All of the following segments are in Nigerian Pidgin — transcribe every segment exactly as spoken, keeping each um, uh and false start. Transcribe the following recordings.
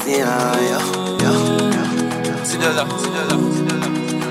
Yeah, yeah, yeah. C'est de là, c'est de là, c'est de là.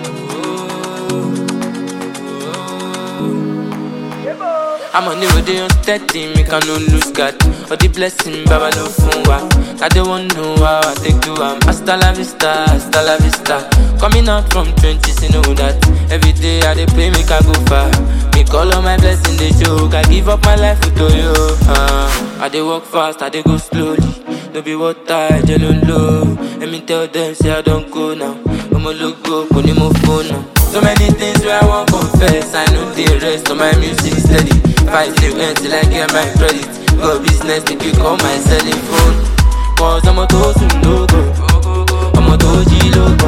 I'm on the road, they on thirty, make I no lose God. All the blessing, Baba no phone wa. I don't want know how I take to am. Hasta la vista, hasta la vista. Coming out from twenties, you know that. Every day I dey pray, make I go far. Make all of my blessings they show. I give up my life to you. Uh, I dey walk fast, I dey go slowly. No be water, I jello low. Let me tell them, say I don't go now. I'ma look go, put him on phone now. So many things where I won't confess. I know the rest of my music steady. Fight till end till I get my credit. Go business, make you call my celly phone. Cause I'm a toast logo. I'm a doji logo.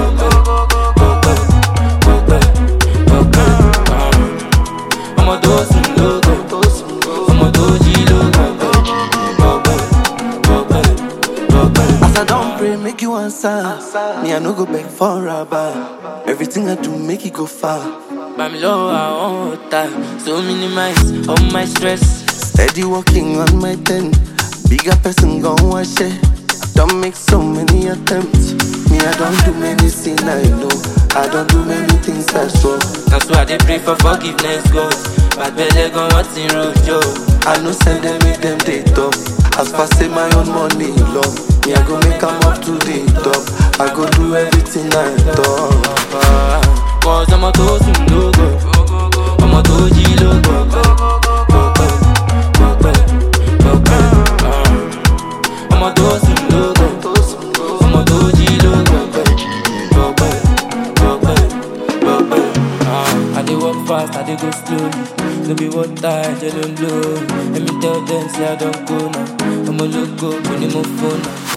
I'm a toast logo. I'm a doji logo. As I don't pray, make you answer. Me, I no go back for rubber. Everything I do, make it go far. But me low, I want time. So minimize all my stress. Steady walking on my ten. Bigger person gon' wash it. Don't make so many attempts. Me, I don't do many things I know. I don't do many things that's wrong. That's why they pray for forgiveness, God. But belly gon' what's in road, yo. I know send them with them they talk. As far say my own money long. Me, I go make them up to the top. I go do everything I thought. Cause I'm a toast logo. I'm a doji logo. I'm a toast logo. I'm a doji logo. I dey walk fast, I dey go slowly. No be water, I jello low. Let me tell them, say I don't go now. I'ma look go, put him on phone now.